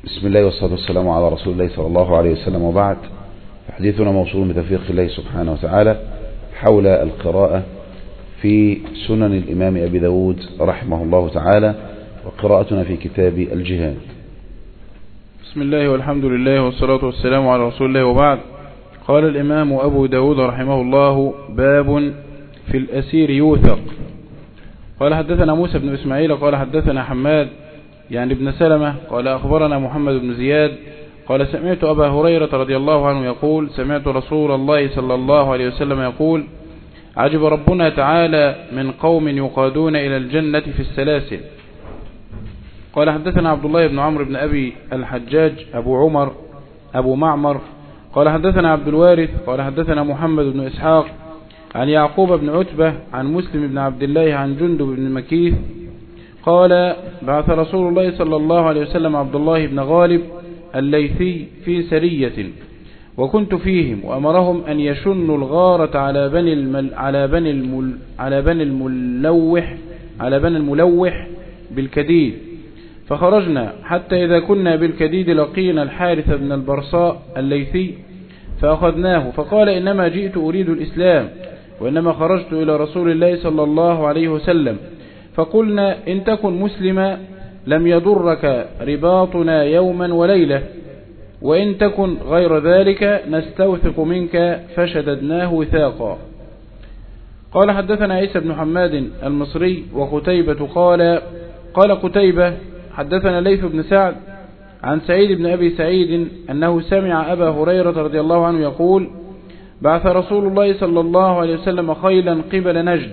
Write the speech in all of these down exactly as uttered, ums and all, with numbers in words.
بسم الله والصلاة والسلام على رسول الله صلى الله عليه وسلم، وبعد. حديثنا موصول بتوفيق الله سبحانه وتعالى حول القراءة في سنن الإمام أبي داود رحمه الله تعالى، وقراءتنا في كتاب الجهاد. بسم الله والحمد لله والصلاة والسلام على رسول الله، وبعد. قال الإمام أبو داود رحمه الله: باب في الأسير يوثق. قال حدثنا موسى بن إسماعيل قال حدثنا حماد يعني ابن سلمة قال أخبرنا محمد بن زياد قال سمعت أبا هريرة رضي الله عنه يقول: سمعت رسول الله صلى الله عليه وسلم يقول: عجب ربنا تعالى من قوم يقادون إلى الجنة في السلاسل. قال حدثنا عبد الله بن عمرو بن أبي الحجاج أبو عمر أبو معمر قال حدثنا عبد الوارث قال حدثنا محمد بن إسحاق عن يعقوب بن عتبة عن مسلم بن عبد الله عن جندب بن مكيث قال: بعث رسول الله صلى الله عليه وسلم عبد الله بن غالب الليثي في سرية وكنت فيهم، وأمرهم أن يشنوا الغارة على بني المل على بني المل على بني الملوح على بني الملوح بالكديد، فخرجنا حتى إذا كنا بالكديد لقينا الحارث بن البرصاء الليثي فأخذناه، فقال: إنما جئت أريد الإسلام، وإنما خرجت إلى رسول الله صلى الله عليه وسلم، فقلنا: إن تكن مسلما لم يضرك رباطنا يوما وليلة، وإن تكن غير ذلك نستوثق منك، فشددناه وثاقا. قال حدثنا عيسى بن حماد المصري وقتيبة قال قال قتيبة حدثنا ليث بن سعد عن سعيد بن أبي سعيد أنه سمع أبا هريرة رضي الله عنه يقول: بعث رسول الله صلى الله عليه وسلم خيلا قبل نجد،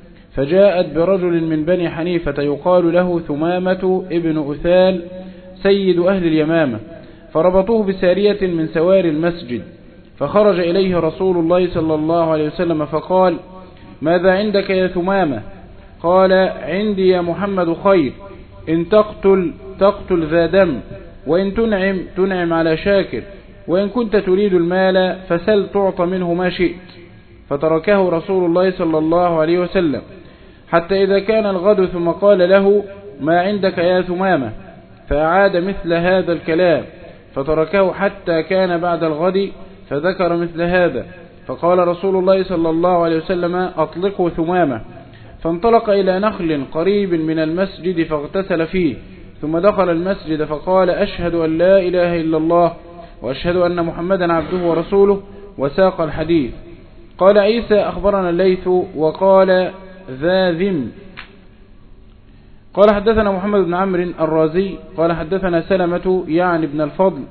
فجاءت برجل من بني حنيفة يقال له ثمامة ابن أثال سيد أهل اليمامة، فربطوه بسارية من سوار المسجد، فخرج إليه رسول الله صلى الله عليه وسلم فقال: ماذا عندك يا ثمامة؟ قال: عندي يا محمد خير، إن تقتل تقتل ذا دم، وإن تنعم تنعم على شاكر، وإن كنت تريد المال فسل تعط منه ما شئت. فتركه رسول الله صلى الله عليه وسلم حتى إذا كان الغد، ثم قال له: ما عندك يا ثمامة؟ فأعاد مثل هذا الكلام، فتركه حتى كان بعد الغد فذكر مثل هذا، فقال رسول الله صلى الله عليه وسلم: أطلقوا ثمامة. فانطلق إلى نخل قريب من المسجد فاغتسل فيه، ثم دخل المسجد فقال: أشهد أن لا إله إلا الله وأشهد أن محمدا عبده ورسوله، وساق الحديث. قال عيسى: أخبرنا الليث وقال ذا ذم. قال حدثنا محمد بن عمرو الرازي قال حدثنا سلمة يعني ابن الفضل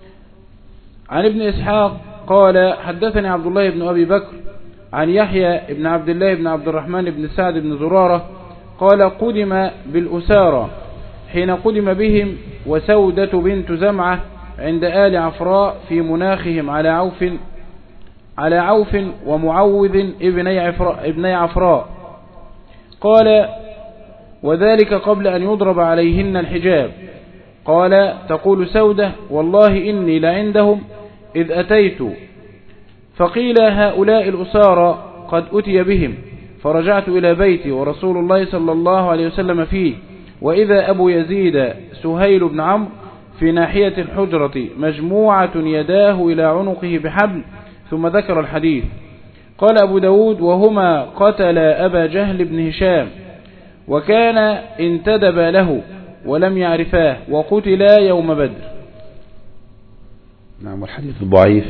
عن ابن إسحاق قال حدثني عبد الله بن أبي بكر عن يحيى بن عبد الله بن عبد الرحمن بن سعد بن زرارة قال: قدم بالأسارة حين قدم بهم وسودة بنت زمعة عند آل عفراء في مناخهم على عوف على عوف ومعوذ ابني عفراء, ابني عفراء قال: وذلك قبل أن يضرب عليهن الحجاب. قال: تقول سودة: والله إني لعندهم إذ أتيت، فقيل: هؤلاء الأسارى قد أتي بهم، فرجعت إلى بيتي ورسول الله صلى الله عليه وسلم فيه، وإذا أبو يزيد سهيل بن عمرو في ناحية الحجرة مجموعة يداه إلى عنقه بحبل، ثم ذكر الحديث. قال أبو داود: وهما قتل أبا جهل بن هشام، وكان انتدب له ولم يعرفاه، وقتلا يوم بدر. نعم. والحديث ضعيف،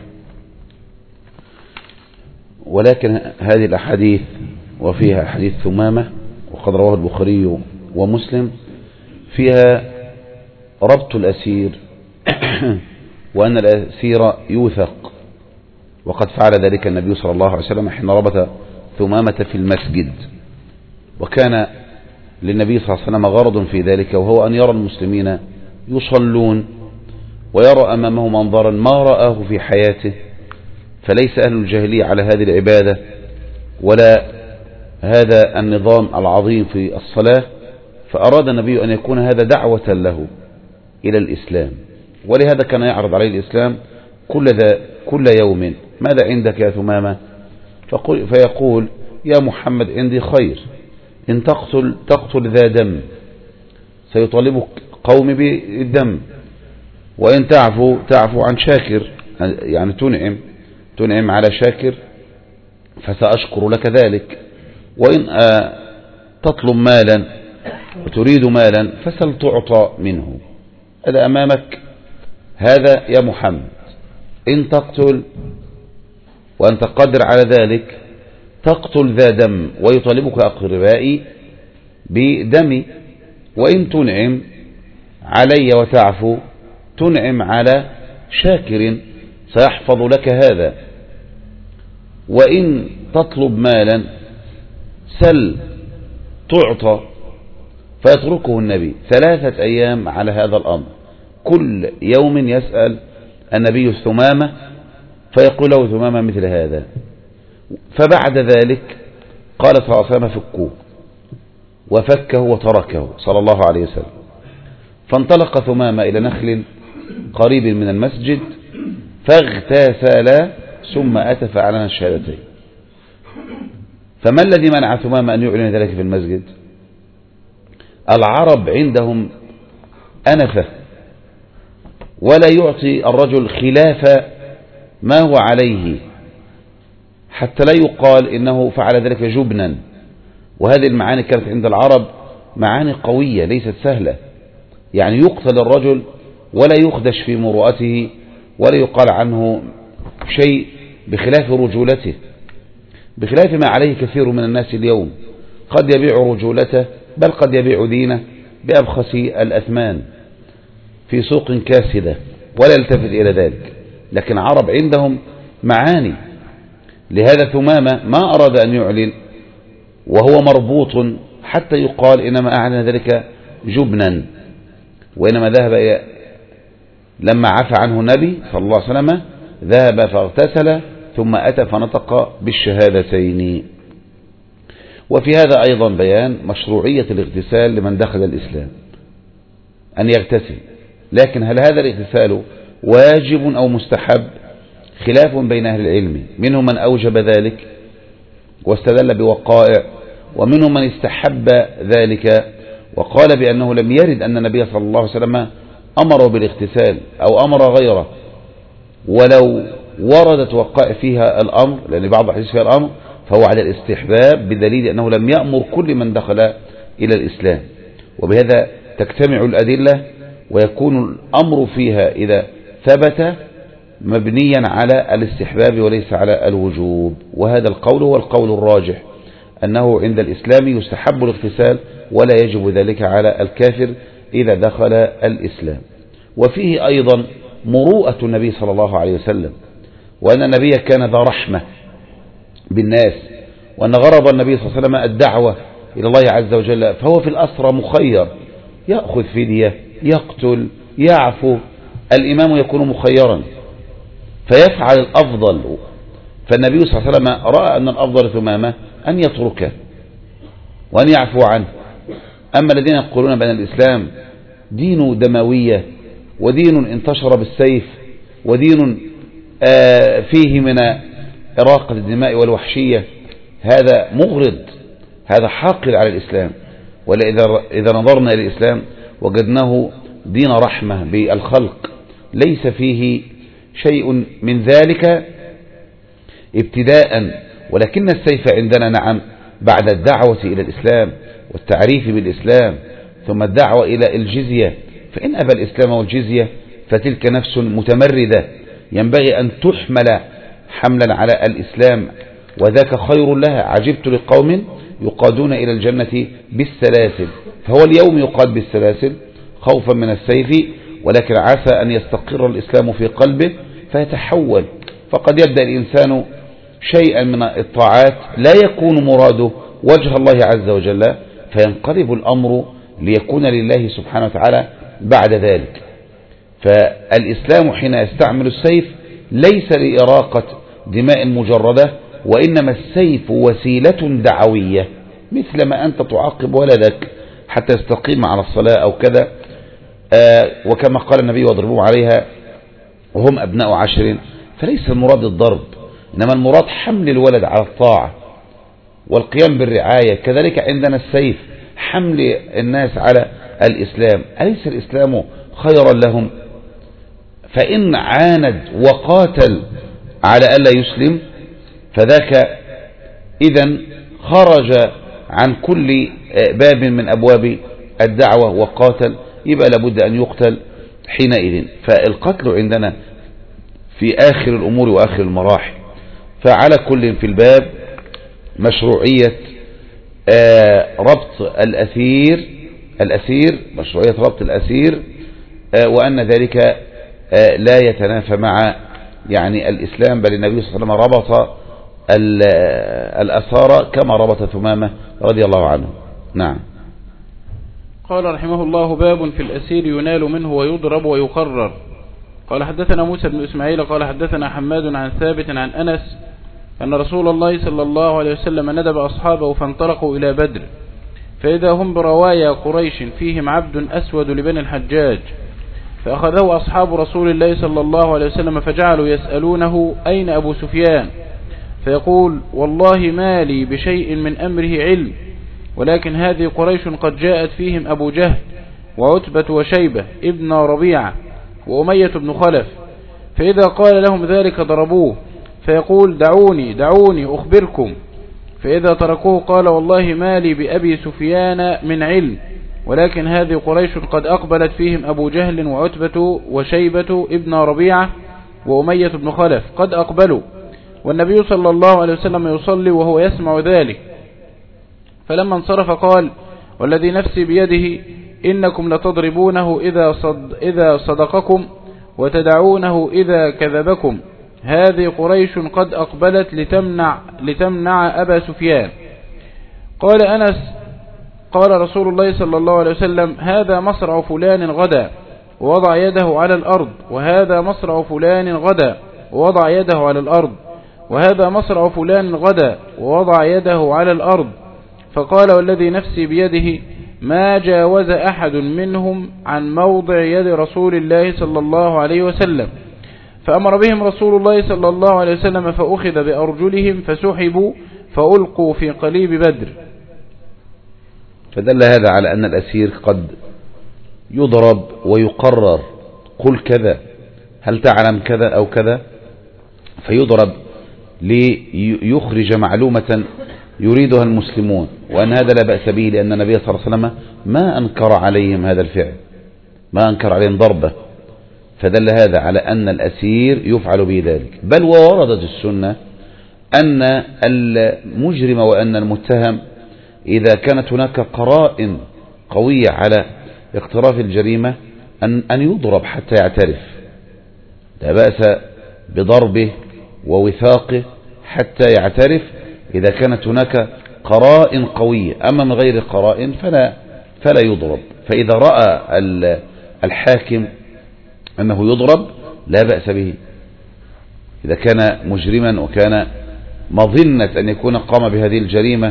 ولكن هذه الأحاديث وفيها حديث ثمامة وقد رواه البخاري ومسلم فيها ربط الأسير وأن الأسير يوثق، وقد فعل ذلك النبي صلى الله عليه وسلم حين ربط ثمامة في المسجد، وكان للنبي صلى الله عليه وسلم غرض في ذلك، وهو أن يرى المسلمين يصلون ويرى أمامه منظرا ما رآه في حياته، فليس أهل الجاهلية على هذه العبادة ولا هذا النظام العظيم في الصلاة، فأراد النبي أن يكون هذا دعوة له إلى الإسلام، ولهذا كان يعرض عليه الإسلام كل, ذا كل يوم: ماذا عندك يا ثمامة؟ فيقول: يا محمد عندي خير، إن تقتل تقتل ذا دم، سيطالبك قومي بالدم، وإن تعفو تعفو عن شاكر، يعني تنعم تنعم على شاكر فسأشكر لك ذلك. وإن تطلب مالا وتريد مالا فسل تعطى منه. هذا أمامك، هذا يا محمد. إن تقتل وأنت قادر على ذلك تقتل ذا دم ويطالبك أقربائي بدمي. وإن تنعم علي وتعفو تنعم على شاكر سيحفظ لك هذا. وإن تطلب مالا سل تعطى. فيتركه النبي ثلاثة أيام على هذا الأمر، كل يوم يسأل النبي ثمامة فيقول له ثمامة مثل هذا. فبعد ذلك قال صلى الله عليه وسلم فكوه، وفكه وتركه صلى الله عليه وسلم. فانطلق ثمامة إلى نخل قريب من المسجد فاغتسل ثم أتى فأعلن الشهادتين. فما الذي منع ثمامة أن يعلن ذلك في المسجد؟ العرب عندهم أنفة، ولا يعطي الرجل خلاف ما هو عليه حتى لا يقال إنه فعل ذلك جبنا. وهذه المعاني كانت عند العرب معاني قوية ليست سهلة، يعني يقتل الرجل ولا يخدش في مروءته ولا يقال عنه شيء بخلاف رجولته، بخلاف ما عليه كثير من الناس اليوم، قد يبيع رجولته بل قد يبيع دينه بأبخس الأثمان في سوق كاسدة ولا يلتفت إلى ذلك. لكن عرب عندهم معاني. لهذا ثمامة ما أراد أن يعلن وهو مربوط حتى يقال إنما أعلن ذلك جبنا، وإنما ذهب إلى لما عفى عنه النبي صلى الله عليه وسلم ذهب فاغتسل ثم أتى فنطق بالشهادتين. وفي هذا أيضا بيان مشروعية الاغتسال لمن دخل الإسلام، أن يغتسل. لكن هل هذا الاغتسال واجب أو مستحب؟ خلاف بين أهل العلم، منهم من أوجب ذلك واستدل بوقائع، ومنهم من استحب ذلك وقال بأنه لم يرد أن النبي صلى الله عليه وسلم أمر بالاغتسال أو أمر غيره. ولو وردت وقائع فيها الأمر، لأن بعض الحديث فيها الأمر، فهو على الاستحباب بدليل أنه لم يأمر كل من دخل إلى الإسلام. وبهذا تجتمع الأدلة ويكون الأمر فيها إذا ثبت مبنيا على الاستحباب وليس على الوجوب. وهذا القول هو القول الراجح، أنه عند الإسلام يستحب الاغتسال ولا يجب ذلك على الكافر إذا دخل الإسلام. وفيه أيضا مروءة النبي صلى الله عليه وسلم، وأن النبي كان ذا رحمة بالناس، وأن غرض النبي صلى الله عليه وسلم الدعوة إلى الله عز وجل. فهو في الأسرى مخير، يأخذ فدية، يقتل، يعفو. الإمام يكون مخيرا فيفعل الأفضل. فالنبي صلى الله عليه وسلم رأى أن الأفضل ثمامة أن يتركه وأن يعفو عنه. أما الذين يقولون بأن الإسلام دين دموية ودين انتشر بالسيف ودين فيه من إراقة الدماء والوحشية، هذا مغرض، هذا حاقد على الإسلام. وإذا نظرنا إلى الإسلام وجدناه دين رحمة بالخلق، ليس فيه شيء من ذلك ابتداء. ولكن السيف عندنا نعم بعد الدعوة إلى الإسلام والتعريف بالإسلام ثم الدعوة إلى الجزية. فإن أبى الإسلام والجزية فتلك نفس متمردة ينبغي أن تحمل حملا على الإسلام، وذاك خير لها. عجبت لقوم يقادون إلى الجنة بالسلاسل. فهو اليوم يقاد بالسلاسل خوفا من السيف، ولكن عسى أن يستقر الإسلام في قلبه فيتحول. فقد يبدأ الإنسان شيئا من الطاعات لا يكون مراده وجه الله عز وجل، فينقلب الأمر ليكون لله سبحانه وتعالى بعد ذلك. فالإسلام حين يستعمل السيف ليس لإراقة دماء مجردة، وإنما السيف وسيلة دعوية، مثل ما أنت تعاقب ولدك حتى يستقيم على الصلاة أو كذا. آه وكما قال النبي واضربوهم عليها وهم أبناء عشر. فليس المراد الضرب، إنما المراد حمل الولد على الطاعة والقيام بالرعاية. كذلك عندنا السيف حمل الناس على الإسلام. أليس الإسلام خيرا لهم؟ فإن عاند وقاتل على ألا يسلم فذاك إذن خرج عن كل باب من أبواب الدعوة وقاتل، يبقى لابد أن يقتل حينئذ. فالقتل عندنا في آخر الأمور وآخر المراحل. فعلى كل في الباب مشروعية ربط الأسير الأسير مشروعية ربط الأسير، وأن ذلك لا يتنافى مع يعني الإسلام، بل النبي صلى الله عليه وسلم ربط الأسارى كما ربط ثمامة رضي الله عنه. نعم. قال رحمه الله: باب في الأسير ينال منه ويضرب ويقرر. قال حدثنا موسى بن إسماعيل قال حدثنا حماد عن ثابت عن أنس أن رسول الله صلى الله عليه وسلم ندب أصحابه فانطلقوا إلى بدر، فإذا هم بروايا قريش فيهم عبد أسود لبني الحجاج، فأخذه أصحاب رسول الله صلى الله عليه وسلم فجعلوا يسألونه: أين أبو سفيان؟ فيقول: والله ما لي بشيء من أمره علم، ولكن هذه قريش قد جاءت فيهم أبو جهل وعتبة وشيبة ابن ربيعة وأمية بن خلف، فإذا قال لهم ذلك ضربوه، فيقول: دعوني دعوني أخبركم، فإذا تركوه قال: والله ما لي بأبي سفيان من علم، ولكن هذه قريش قد أقبلت فيهم أبو جهل وعتبة وشيبة ابن ربيعة وأمية بن خلف قد أقبلوا، والنبي صلى الله عليه وسلم يصلي وهو يسمع ذلك. فلما انصرف قال: والذي نفسي بيده إنكم لتضربونه إذا, صد إذا صدقكم وتدعونه إذا كذبكم، هذه قريش قد أقبلت لتمنع, لتمنع أبا سفيان. قال أنس: قال رسول الله صلى الله عليه وسلم: هذا مصرع فلان غدا، ووضع يده على الأرض، وهذا مصرع فلان غدا، ووضع يده على الأرض، وهذا مصرع فلان غدا، ووضع يده على الأرض. فقال: والذي نفسي بيده ما جاوز أحد منهم عن موضع يد رسول الله صلى الله عليه وسلم. فأمر بهم رسول الله صلى الله عليه وسلم فأخذ بأرجلهم فسحبوا فألقوا في قليب بدر. فدل هذا على أن الأسير قد يضرب ويقرر: قل كذا، هل تعلم كذا أو كذا، فيضرب ليخرج معلومة يريدها المسلمون، وأن هذا لا بأس به، لأن النبي صلى الله عليه وسلم ما أنكر عليهم هذا الفعل، ما أنكر عليهم ضربه، فدل هذا على أن الأسير يفعل به ذلك. بل ووردت السنة أن المجرم وأن المتهم إذا كانت هناك قرائن قوية على اقتراف الجريمة أن, أن يضرب حتى يعترف، لا بأس بضربه ووثاقه حتى يعترف إذا كانت هناك قرائن قوية. أما من غير قرائن فلا, فلا يضرب. فإذا رأى الحاكم أنه يضرب لا بأس به، إذا كان مجرما وكان مظنة أن يكون قام بهذه الجريمة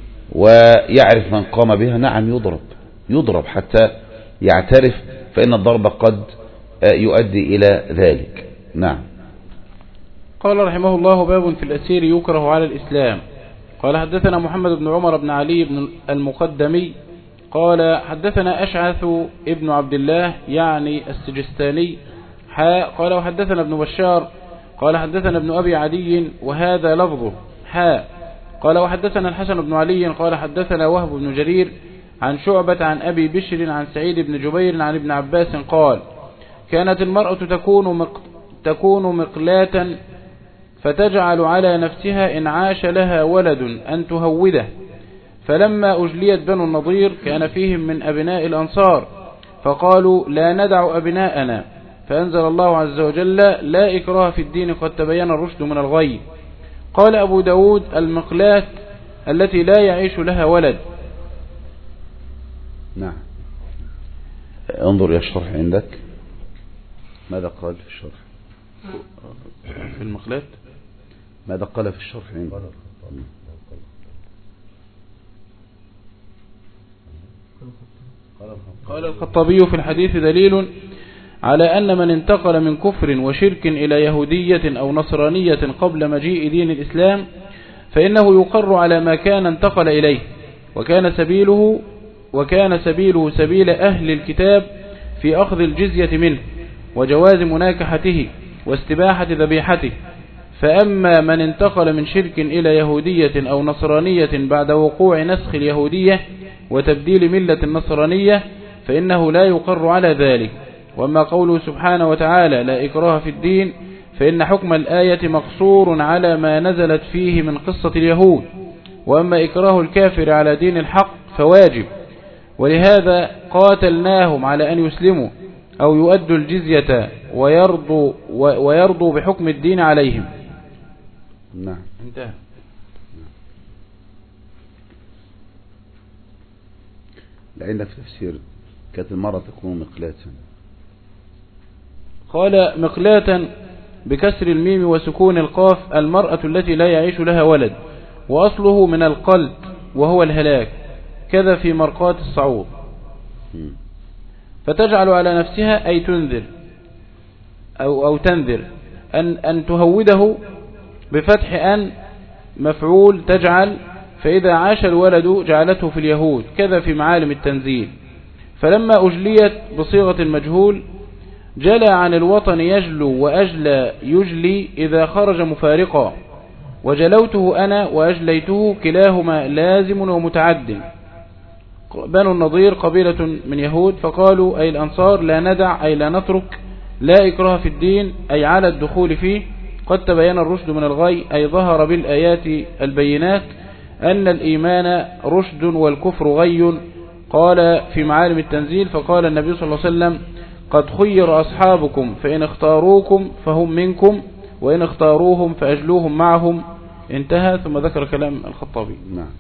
ويعرف من قام بها، نعم يضرب يضرب حتى يعترف، فإن الضرب قد يؤدي إلى ذلك. نعم. قال رحمه الله: باب في الأسير يكره على الإسلام. قال حدثنا محمد بن عمر بن علي بن المقدمي قال حدثنا أشعث ابن عبد الله يعني السجستاني حاء قال وحدثنا ابن بشار قال حدثنا ابن أبي عدي وهذا لفظه حاء قال وحدثنا الحسن بن علي قال حدثنا وهب بن جرير عن شعبة عن أبي بشر عن سعيد بن جبير عن ابن عباس قال: كانت المرأة تكون مق... تكون مقلاة فتجعل على نفسها إن عاش لها ولد أن تهوده، فلما أجليت بنو النضير كان فيهم من أبناء الأنصار فقالوا: لا ندع أبناءنا، فأنزل الله عز وجل: لا إكراه في الدين قد تبين الرشد من الغي. قال أبو داود: المقلاة التي لا يعيش لها ولد. نعم. انظر إلى الشرح عندك، ماذا قال في الشرح في المقلاة؟ ماذا قال في الشرح عندك؟ قال الخطابي: في الحديث دليل على أن من انتقل من كفر وشرك إلى يهودية أو نصرانية قبل مجيء دين الإسلام فإنه يقر على ما كان انتقل إليه، وكان سبيله وكان سبيله سبيل أهل الكتاب في أخذ الجزية منه، وجواز مناكحته واستباحة ذبيحته. فأما من انتقل من شرك إلى يهودية أو نصرانية بعد وقوع نسخ اليهودية وتبديل ملة النصرانية فإنه لا يقر على ذلك. وأما قوله سبحانه وتعالى لا إكراه في الدين فإن حكم الآية مقصور على ما نزلت فيه من قصة اليهود. وأما إكراه الكافر على دين الحق فواجب، ولهذا قاتلناهم على أن يسلموا أو يؤدوا الجزية ويرضوا, ويرضوا بحكم الدين عليهم. نعم. انتهى. لأن في تفسير كانت المرأة تكون مقلاتا. قال مقلاتا بكسر الميم وسكون القاف المرأة التي لا يعيش لها ولد، وأصله من القلت وهو الهلاك، كذا في مرقات الصعود. فتجعل على نفسها أي تنذر أو, أو تنذر أن, أن تهوده بفتح أن مفعول تجعل، فإذا عاش الولد جعلته في اليهود، كذا في معالم التنزيل. فلما أجليت بصيغة المجهول جلى عن الوطن يجلو وأجلى يجلي إذا خرج مفارقا، وجلوته أنا وأجليته كلاهما لازم ومتعد. بنو النضير قبيلة من يهود فقالوا أي الأنصار لا ندع أي لا نترك، لا إكراه في الدين أي على الدخول فيه، قد تبين الرشد من الغي أي ظهر بالآيات البينات أن الإيمان رشد والكفر غي. قال في معالم التنزيل فقال النبي صلى الله عليه وسلم قد خير أصحابكم فإن اختاروكم فهم منكم وإن اختاروهم فأجلوهم معهم. انتهى. ثم ذكر كلام الخطابي. نعم.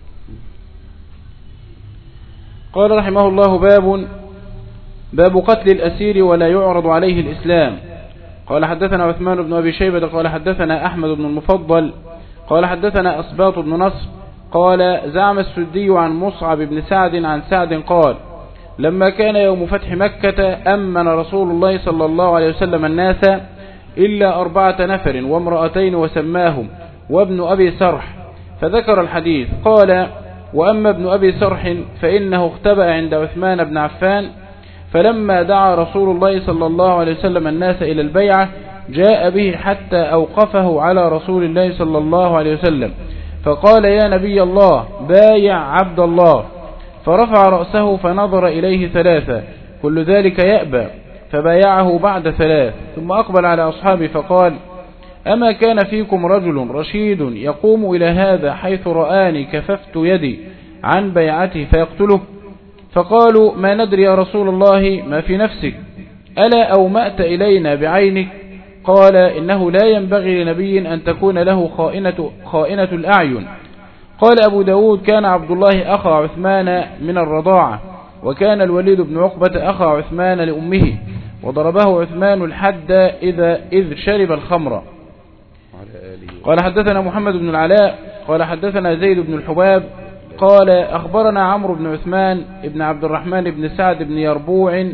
قال رحمه الله باب باب قتل الأسير ولا يعرض عليه الإسلام. قال حدثنا عثمان بن أبي شيبة قال حدثنا أحمد بن المفضل قال حدثنا أسباط بن نصر قال زعم السدي عن مصعب بن سعد عن سعد قال لما كان يوم فتح مكة أمن رسول الله صلى الله عليه وسلم الناس إلا أربعة نفر وامرأتين وسماهم وابن أبي سرح، فذكر الحديث. قال وأما ابن أبي سرح فإنه اختبأ عند عثمان بن عفان، فلما دعا رسول الله صلى الله عليه وسلم الناس إلى البيعة جاء به حتى أوقفه على رسول الله صلى الله عليه وسلم فقال يا نبي الله بايع عبد الله، فرفع رأسه فنظر إليه ثلاثة كل ذلك يأبى، فبايعه بعد ثلاث ثم أقبل على أصحابه فقال أما كان فيكم رجل رشيد يقوم إلى هذا حيث رآني كففت يدي عن بيعته فيقتله؟ فقالوا ما ندري يا رسول الله ما في نفسك، ألا أومأت إلينا بعينك؟ قال إنه لا ينبغي لنبي أن تكون له خائنة, خائنة الأعين. قال أبو داود كان عبد الله أخا عثمان من الرضاعة، وكان الوليد بن عقبة أخا عثمان لأمه، وضربه عثمان الحد إذا إذ شرب الخمر. قال حدثنا محمد بن العلاء قال حدثنا زيد بن الحباب قال أخبرنا عمرو بن عثمان بن عبد الرحمن بن سعد بن يربوع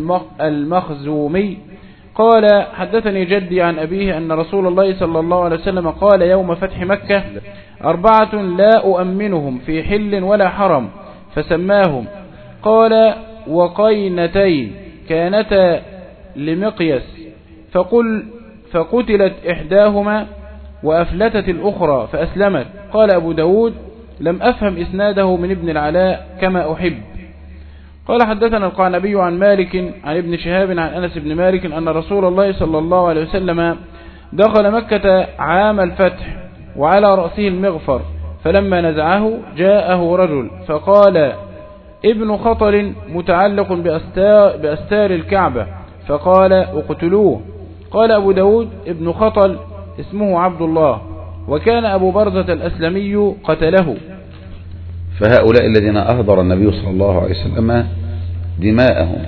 المخزومي قال حدثني جدي عن أبيه أن رسول الله صلى الله عليه وسلم قال يوم فتح مكة أربعة لا أؤمنهم في حل ولا حرم، فسماهم. قال وقينتين كانتا لمقيس فقل فقتلت إحداهما وأفلتت الأخرى فأسلمت. قال أبو داود لم أفهم إسناده من ابن العلاء كما أحب. قال حدثنا القعنبي عن مالك عن ابن شهاب عن أنس بن مالك أن رسول الله صلى الله عليه وسلم دخل مكة عام الفتح وعلى رأسه المغفر، فلما نزعه جاءه رجل فقال ابن خطل متعلق بأستار, بأستار الكعبة، فقال اقتلوه. قال أبو داود ابن خطل اسمه عبد الله، وكان أبو برزة الأسلمي قتله. فهؤلاء الذين أهدر النبي صلى الله عليه وسلم دماءهم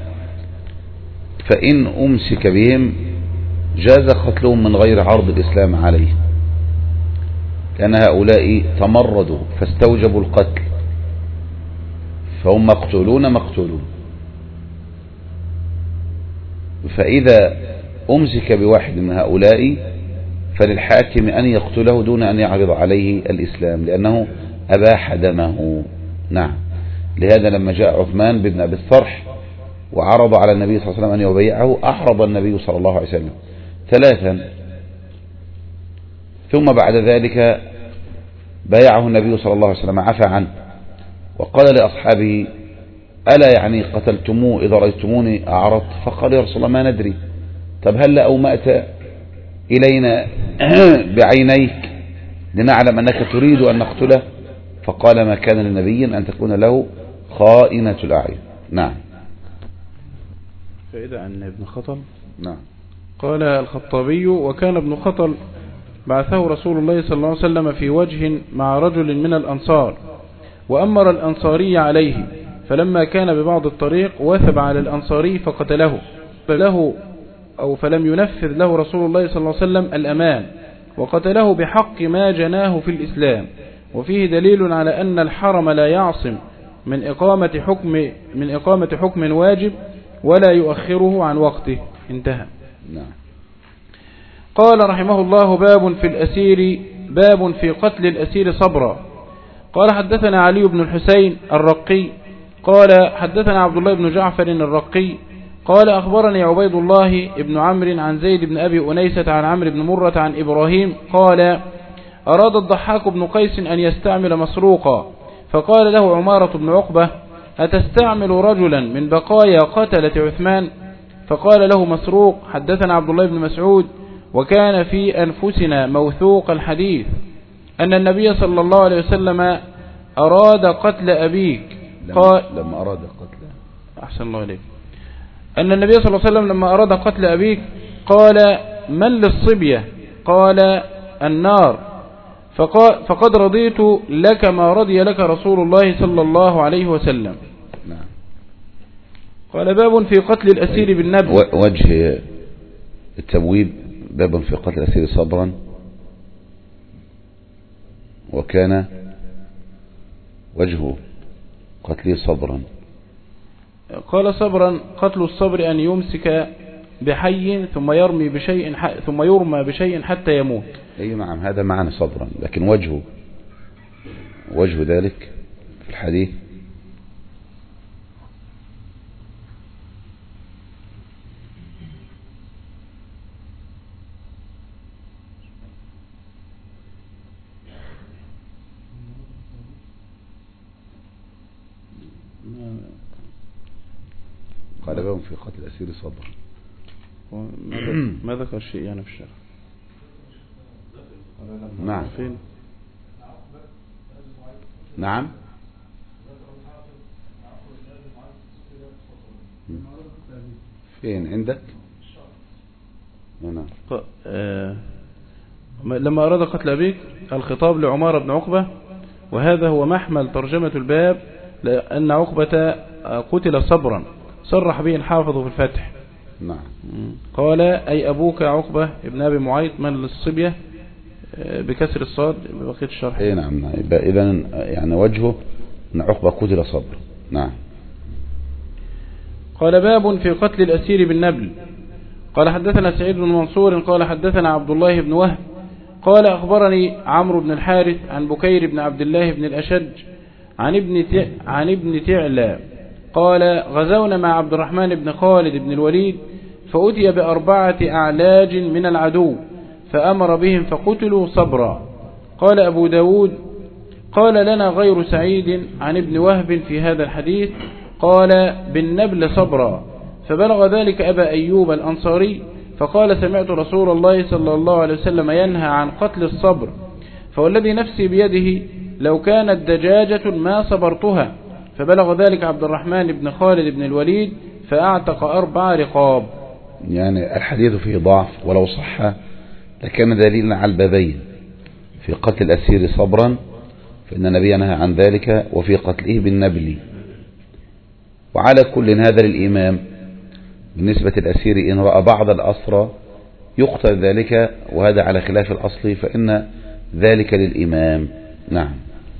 فإن أمسك بهم جاز قتلهم من غير عرض الإسلام عليه، لأن هؤلاء تمردوا فاستوجبوا القتل، فهم مقتولون مقتولون. فإذا أمسك بواحد من هؤلاء فللحاكم أن يقتله دون أن يعرض عليه الإسلام، لأنه أباح دمه. نعم. لهذا لما جاء عثمان بن أبي الصرح وعرض على النبي صلى الله عليه وسلم أن يبيعه أحرض النبي صلى الله عليه وسلم ثلاثا، ثم بعد ذلك بايعه النبي صلى الله عليه وسلم عفى عنه وقال لأصحابه ألا يعني قتلتموه إذا رأيتموني أعرضت؟ فقال يا رسول الله ما ندري. طب هل أومأت إلينا بعينيك لنعلم أنك تريد أن نقتله؟ فقال ما كان للنبي أن تكون له خائنة الأعين. نعم. فإذا عن ابن خطل. نعم. قال الخطابي وكان ابن خطل بعثه رسول الله صلى الله عليه وسلم في وجه مع رجل من الأنصار وأمر الأنصاري عليه، فلما كان ببعض الطريق وثب على الأنصاري فقتله له أو فلم ينفذ له رسول الله صلى الله عليه وسلم الأمان وقتله بحق ما جناه في الإسلام. وفيه دليل على أن الحرم لا يعصم من إقامة حكم من إقامة حكم واجب ولا يؤخره عن وقته. انتهى. نعم. قال رحمه الله باب في الأسير باب في قتل الأسير صبرا. قال حدثنا علي بن الحسين الرقي قال حدثنا عبد الله بن جعفر الرقي قال أخبرني عبيد الله بن عمرو عن زيد بن أبي أنيسة عن عمرو بن مرة عن إبراهيم قال أراد الضحاك بن قيس أن يستعمل مسروقا فقال له عمارة بن عقبة أتستعمل رجلا من بقايا قتلة عثمان؟ فقال له مسروق حدثنا عبد الله بن مسعود وكان في أنفسنا موثوق الحديث أن النبي صلى الله عليه وسلم أراد قتل أبيك. قال لما أراد قتل أحسن الله عليك أن النبي صلى الله عليه وسلم لما أراد قتل أبيك قال من للصبية؟ قال النار. فقد رضيت لك ما رضي لك رسول الله صلى الله عليه وسلم. نعم. قال باب في قتل الأسير بالنبل. وجه التبويب باب في قتل الأسير صبرا وكان وجهه قتله صبرا. قال صبرا قتل الصبر أن يمسك بحي ثم يرمي بشيء ثم يرمى بشيء حتى يموت. أي نعم هذا معنى صبرا، لكن وجهه وجه ذلك في الحديث قال بهم في قتل الأسير صبرا. ما ذكر شيء يعني في الشرح. نعم. فين؟ نعم. فين عندك؟ نعم. آه لما أراد قتل أبيك الخطاب لعمار بن عقبة، وهذا هو محمل ترجمة الباب، لأن عقبة قتل صبرا صرح به الحافظ في الفتح. نعم. قال أي أبوك عقبة ابن أبي معيط من للصبية بكسر الصاد بقية الشرح. اي نعم. إذا يعني وجهه أن عقبة قتل صبر. نعم. قال باب في قتل الأسير بالنبل. قال حدثنا سعيد بن منصور قال حدثنا عبد الله بن وهب قال أخبرني عمرو بن الحارث عن بكير بن عبد الله بن الأشج عن ابن عن ابن تعلى قال غزونا مع عبد الرحمن بن خالد بن الوليد فأتي بأربعة أعلاج من العدو فأمر بهم فقتلوا صبرا. قال أبو داود قال لنا غير سعيد عن ابن وهب في هذا الحديث قال بالنبل صبرا. فبلغ ذلك أبا أيوب الأنصاري فقال سمعت رسول الله صلى الله عليه وسلم ينهى عن قتل الصبر، فوالذي نفسي بيده لو كانت دجاجة ما صبرتها. فبلغ ذلك عبد الرحمن بن خالد بن الوليد فأعتق أربع رقاب. يعني الحديث فيه ضعف، ولو صح لكان دليلا على البابين في قتل الأسير صبرا فإن النبي نهى عن ذلك، وفي قتله بالنبل. وعلى كل هذا للإمام بالنسبة الأسير إن رأى بعض الأسرى يقتل ذلك، وهذا على خلاف الأصل فإن ذلك للإمام. نعم.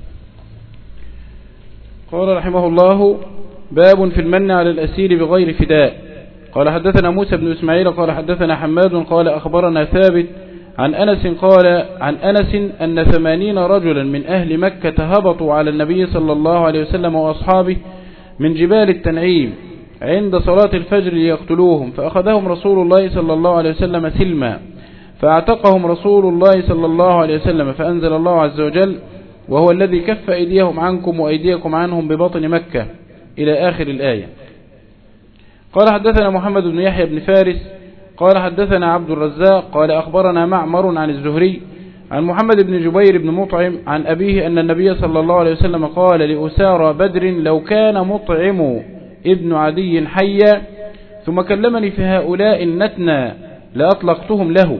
قال رحمه الله باب في المن على الأسير بغير فداء. قال حدثنا موسى بن إسماعيل قال حدثنا حماد قال أخبرنا ثابت عن أنس قال عن أنس أن ثمانين رجلا من أهل مكة هبطوا على النبي صلى الله عليه وسلم وأصحابه من جبال التنعيم عند صلاة الفجر ليقتلوهم، فأخذهم رسول الله صلى الله عليه وسلم سلما، فاعتقهم رسول الله صلى الله عليه وسلم، فأنزل الله عز وجل: وهو الذي كف أيديهم عنكم وأيديكم عنهم ببطن مكة، إلى آخر الآية. قال حدثنا محمد بن يحيى بن فارس قال حدثنا عبد الرزاق قال أخبرنا معمر عن الزهري عن محمد بن جبير بن مطعم عن أبيه أن النبي صلى الله عليه وسلم قال لأسارى بدر: لو كان مطعم ابن عدي حيا ثم كلمني في هؤلاء النتنى لأطلقتهم له.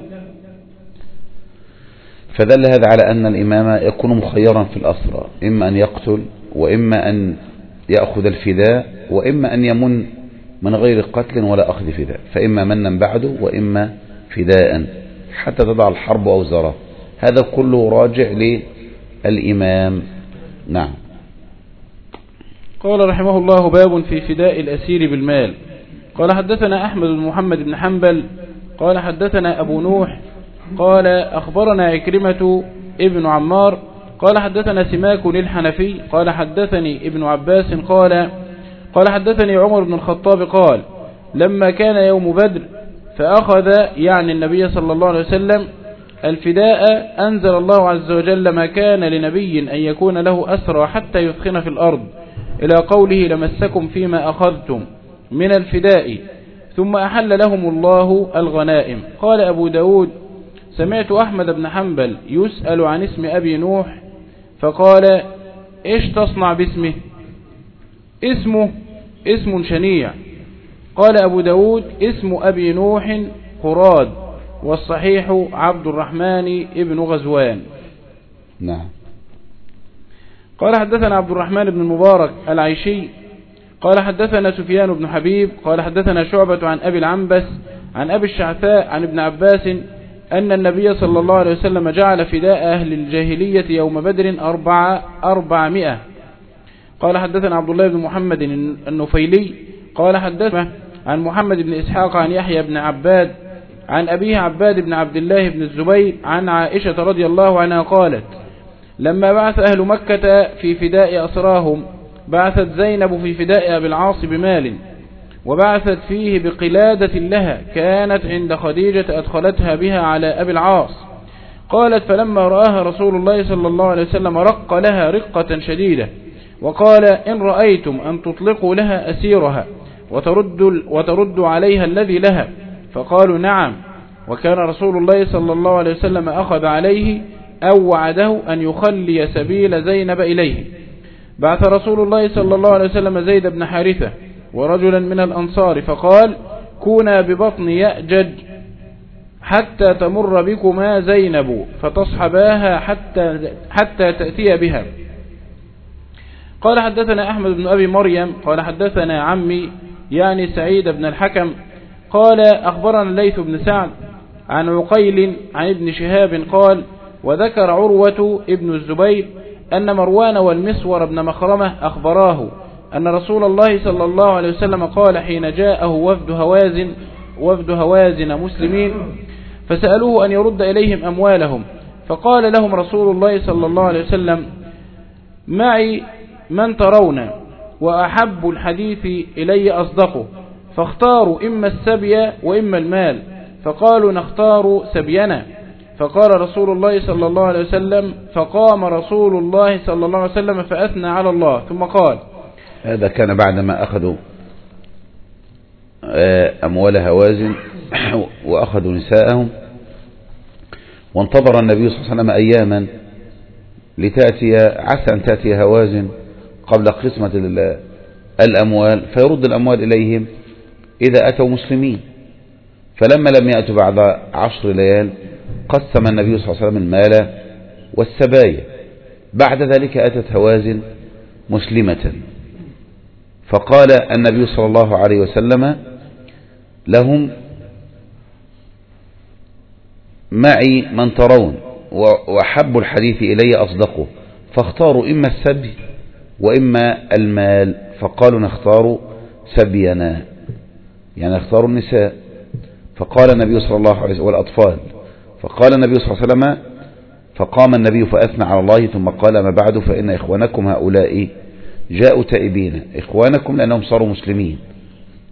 فدل هذا على أن الإمام يكون مخيرا في الأسرى، إما أن يقتل وإما أن يأخذ الفداء وإما أن يمن من غير قتل ولا أخذ فداء، فإما منا بعده وإما فداء حتى تضع الحرب أوزاره. هذا كله راجع للإمام. نعم. قال رحمه الله: باب في فداء الأسير بالمال. قال حدثنا أحمد بن محمد بن حنبل قال حدثنا أبو نوح قال أخبرنا عكرمة ابن عمار قال حدثنا سماك الحنفي قال حدثني ابن عباس قال قال حدثني عمر بن الخطاب قال: لما كان يوم بدر فأخذ يعني النبي صلى الله عليه وسلم الفداء، أنزل الله عز وجل: ما كان لنبي أن يكون له أسرى حتى يثخن في الأرض، إلى قوله: لمسكم فيما أخذتم من الفداء، ثم أحل لهم الله الغنائم. قال أبو داود: سمعت أحمد بن حنبل يسأل عن اسم أبي نوح فقال: إيش تصنع باسمه؟ اسمه اسم شنيع. قال أبو داود: اسم أبي نوح قراد، والصحيح عبد الرحمن ابن غزوان. نعم. قال حدثنا عبد الرحمن بن المبارك العيشي قال حدثنا سفيان بن حبيب قال حدثنا شعبة عن أبي العنبس عن أبي الشعثاء عن ابن عباس أن النبي صلى الله عليه وسلم جعل فداء أهل الجاهلية يوم بدر أربعة أربعمائة. قال حدثنا عبد الله بن محمد النفيلي قال حدثنا عن محمد بن إسحاق عن يحيى بن عباد عن أبيه عباد بن عبد الله بن الزبير عن عائشة رضي الله عنها قالت: لما بعث أهل مكة في فداء أسراهم بعثت زينب في فداء أبي العاص بمال، وبعثت فيه بقلادة لها كانت عند خديجة أدخلتها بها على أبي العاص. قالت: فلما رآها رسول الله صلى الله عليه وسلم رق لها رقة شديدة، وقال: إن رأيتم أن تطلقوا لها أسيرها وتردوا, وتردوا عليها الذي لها، فقالوا: نعم. وكان رسول الله صلى الله عليه وسلم أخذ عليه أو وعده أن يخلي سبيل زينب إليه. بعث رسول الله صلى الله عليه وسلم زيد بن حارثة ورجلا من الأنصار فقال: كونا ببطن يأجج حتى تمر بكما زينب فتصحباها حتى, حتى تأتي بها. قال حدثنا أحمد بن أبي مريم قال حدثنا عمي يعني سعيد بن الحكم قال أخبرنا الليث بن سعد عن عقيل عن ابن شهاب قال: وذكر عروة ابن الزبير أن مروان والمسور بن مخرمة أخبراه أن رسول الله صلى الله عليه وسلم قال حين جاءه وفد هوازن وفد هوازن مسلمين فسألوه أن يرد إليهم أموالهم، فقال لهم رسول الله صلى الله عليه وسلم: معي من ترون وأحب الحديث إلي أصدقه، فاختاروا إما السبي وإما المال، فقالوا: نختار سبينا. فقال رسول الله صلى الله عليه وسلم فقام رسول الله صلى الله عليه وسلم فأثنى على الله ثم قال. هذا كان بعدما أخذوا أموال هوازن وأخذوا نساءهم، وانتظر النبي صلى الله عليه وسلم أياما لتأتي عسى أن تأتي هوازن قبل قسمة الأموال فيرد الأموال إليهم إذا أتوا مسلمين. فلما لم يأتوا بعد عشر ليال قسم النبي صلى الله عليه وسلم المال والسبايا. بعد ذلك أتت هوازن مسلمة فقال النبي صلى الله عليه وسلم لهم: معي من ترون وأحب الحديث إلي أصدقه، فاختاروا إما السبي وإما المال، فقالوا: نختار سبينا، يعني اختاروا النساء. فقال النبي صلى الله عليه وسلم والأطفال، فقال النبي صلى الله عليه وسلم فقام النبي فأثنى على الله ثم قال: ما بعد فإن إخوانكم هؤلاء جاءوا تائبين. إخوانكم لأنهم صاروا مسلمين،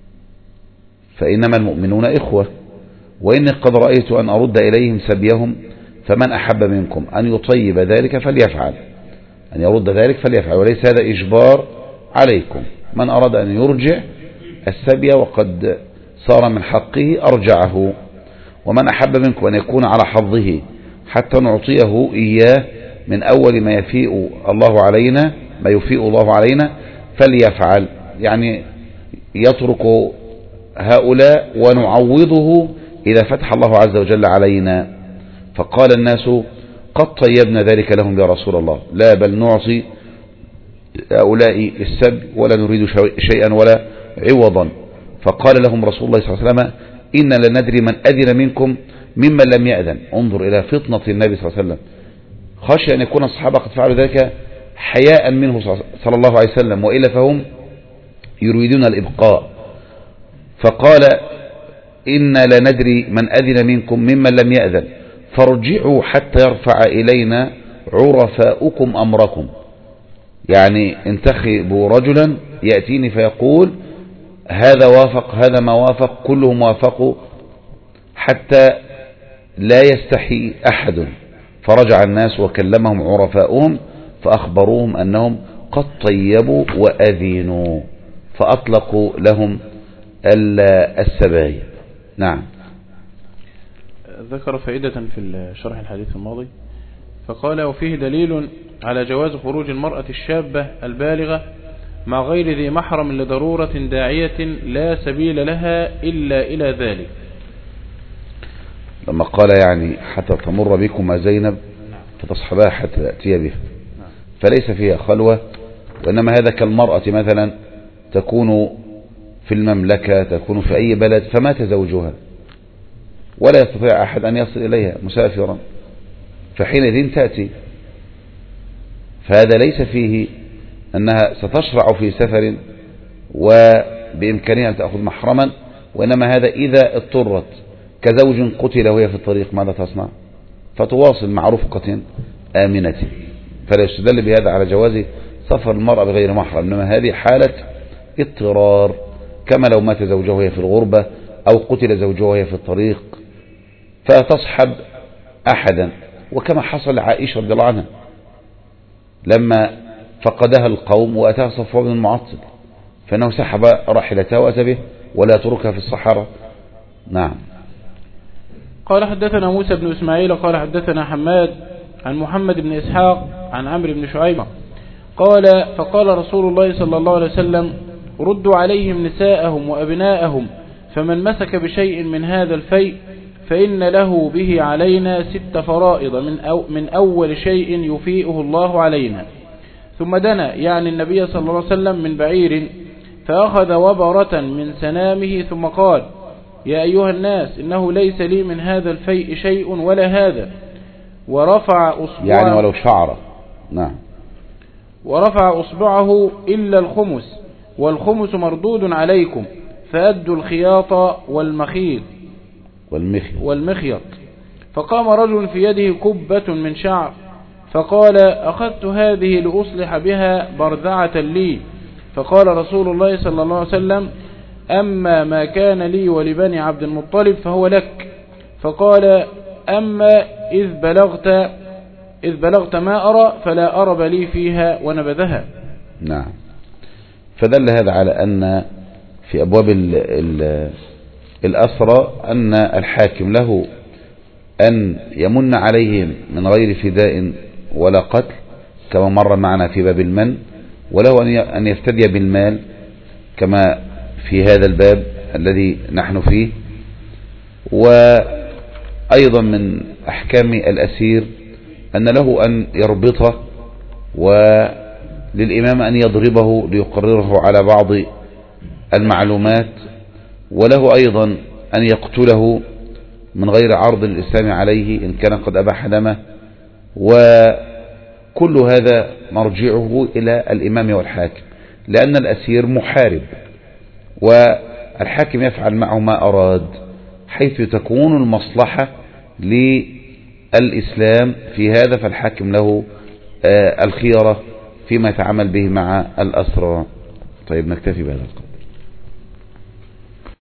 فإنما المؤمنون إخوة، وإني قد رأيت أن أرد إليهم سبيهم، فمن أحب منكم أن يطيب ذلك فليفعل، أن يرد ذلك فليفعل، وليس هذا إجبار عليكم. من أراد أن يرجع السبي وقد صار من حقه أرجعه، ومن أحب منكم أن يكون على حظه حتى نعطيه إياه من أول ما يفيء الله علينا ما يفيء الله علينا فليفعل، يعني يترك هؤلاء ونعوضه إذا فتح الله عز وجل علينا. فقال الناس قد طيبنا ذلك لهم يا رسول الله، لا بل نعطي هؤلاء السبي ولا نريد شيئا ولا عوضا. فقال لهم رسول الله صلى الله عليه وسلم إن لندري من أذن منكم ممن لم يأذن. انظر إلى فطنة النبي صلى الله عليه وسلم، خشي أن يكون الصحابة قد فعلوا ذلك حياء منه صلى الله عليه وسلم، وإلا فهم يريدون الإبقاء. فقال إن لندري من أذن منكم ممن لم يأذن فارجعوا حتى يرفع إلينا عرفاؤكم أمركم، يعني انتخبوا رجلا يأتيني فيقول هذا وافق هذا ما وافق، كلهم وافقوا حتى لا يستحي أحد. فرجع الناس وكلمهم عرفاؤهم فأخبروهم أنهم قد طيبوا وأذينوا، فأطلقوا لهم السبايا. نعم. ذكر فائدة في شرح الحديث الماضي فقال وفيه دليل على جواز خروج المرأة الشابة البالغة مع غير ذي محرم لضرورة داعية لا سبيل لها إلا إلى ذلك، لما قال يعني حتى تمر بكم زينب فتصحبها حتى تأتي بها، فليس فيها خلوة، وإنما هذا كالمرأة مثلا تكون في المملكة، تكون في أي بلد فمات زوجها ولا يستطيع أحد أن يصل إليها مسافرا، فحينئذ تأتي، فهذا ليس فيه أنها ستشرع في سفر وبإمكانها أن تأخذ محرما، وإنما هذا إذا اضطرت، كزوج قتل وهي في الطريق ماذا تصنع؟ فتواصل مع رفقة آمنة. فلا يستدل بهذا على جواز سفر المرأة بغير محرم، إنما هذه حالة اضطرار، كما لو مات زوجها وهي في الغربة أو قتل زوجها وهي في الطريق فتصحب أحدا، وكما حصل عائشة رضي الله عنها لما فقدها القوم وأتاها صفوان بن المعطل فإنه سحب راحلتها وأتى به ولا تركها في الصحراء. نعم. قال حدثنا موسى بن إسماعيل قال حدثنا حماد عن محمد بن إسحاق عن عمرو بن شعيبة قال فقال رسول الله صلى الله عليه وسلم ردوا عليهم نساءهم وأبناءهم، فمن مسك بشيء من هذا الفيء فإن له به علينا ست فرائض من, أو من أول شيء يفيئه الله علينا. ثم دنا يعني النبي صلى الله عليه وسلم من بعير فأخذ وبرة من سنامه ثم قال يا أيها الناس إنه ليس لي من هذا الفيء شيء ولا هذا، ورفع أصبعه يعني ولو شعر. نعم. ورفع أصبعه إلا الخمس، والخمس مردود عليكم فأدوا الخياط والمخيط والمخيط. فقام رجل في يده كبة من شعر فقال أخذت هذه لأصلح بها برذعة لي. فقال رسول الله صلى الله عليه وسلم أما ما كان لي ولبني عبد المطلب فهو لك. فقال أما إذ بلغت إذ بلغت ما أرى فلا أرب لي فيها ونبذها. نعم. فدل هذا على أن في أبواب ال ال الأسرى أن الحاكم له أن يمن عليهم من غير فداء ولا قتل كما مر معنا في باب المن، وله أن يفتدي بالمال كما في هذا الباب الذي نحن فيه. وأيضا من أحكام الأسير أن له أن يربطه وللإمام أن يضربه ليقرره على بعض المعلومات، وله أيضا أن يقتله من غير عرض الإسلام عليه إن كان قد أباح دمه، وكل هذا مرجعه إلى الإمام والحاكم، لأن الأسير محارب والحاكم يفعل معه ما أراد، حيث تكون المصلحة للإسلام في هذا، فالحاكم له الخيرة فيما يتعامل به مع الأسرى. طيب نكتفي بهذا القدر.